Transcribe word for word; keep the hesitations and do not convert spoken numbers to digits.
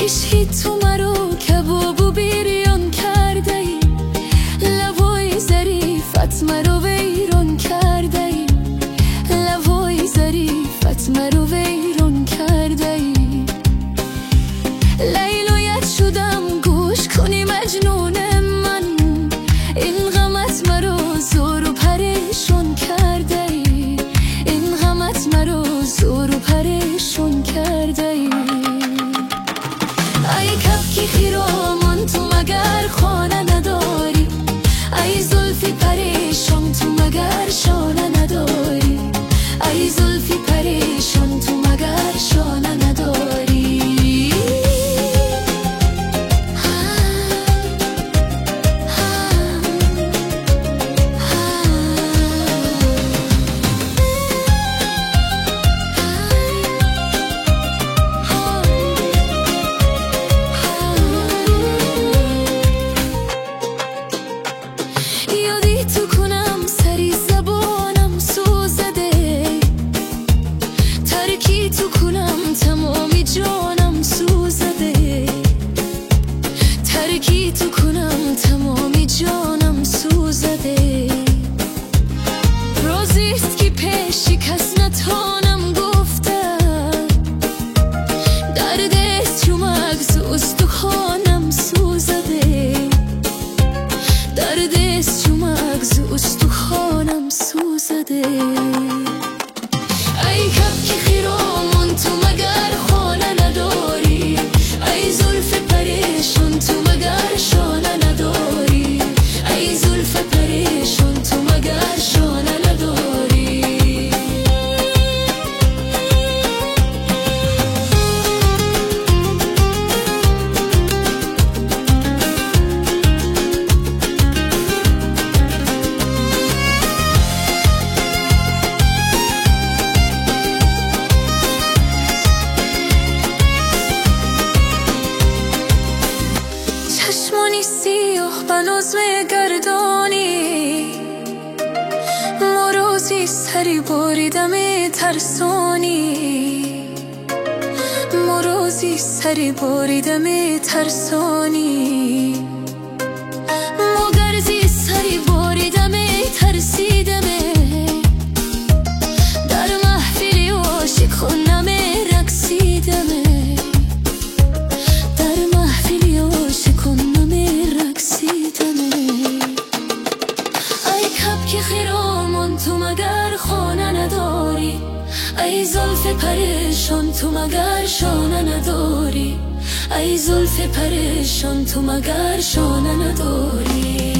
عشقی تو مرا کباب و بریان کرده ای، لبای ظریفت مرا ویران کرده ای، لبای ظریفت مرا ویران کرده ای. لیلایت شدم گوش کنی مجنون من، این غمت مرا زور و پریشان کرده ای، این غمت مرا زور و پریشان کرده ای. ای کبکی خیرامان تو مگر خانه نداری، ای زلفی پریشان تو مگر شانه نداری، ای زلفی پریشان تو مگر شانه نداری. تو کنم تمامی جانم سوزده، ترکی تو کنم تمامی جانم سوزده. رازیست که پیشی کس نتانم گفته، دردست چو مغز استخوانم سوزده، دردست چو مغز استخوانم سوزده. ای کبک خیرامان تو مگر خانه نداری، ای زلف پریشان تو مگر شانه نداری، ای زلف پریشان تو مگر شانه نداری. چشمانی سیاه بنازم گردانی، مروزی سری باریدم ترسانی، مروزی سری باریدم ترسانی. مگرزی سری باریدم ترسیدم، در محفلی عاشق خونم رقصیدم، خیرامان تو مگر خانه نداری، ای زلف پریشان تو مگر شانه نداری، ای زلف پریشان تو مگر شانه نداری.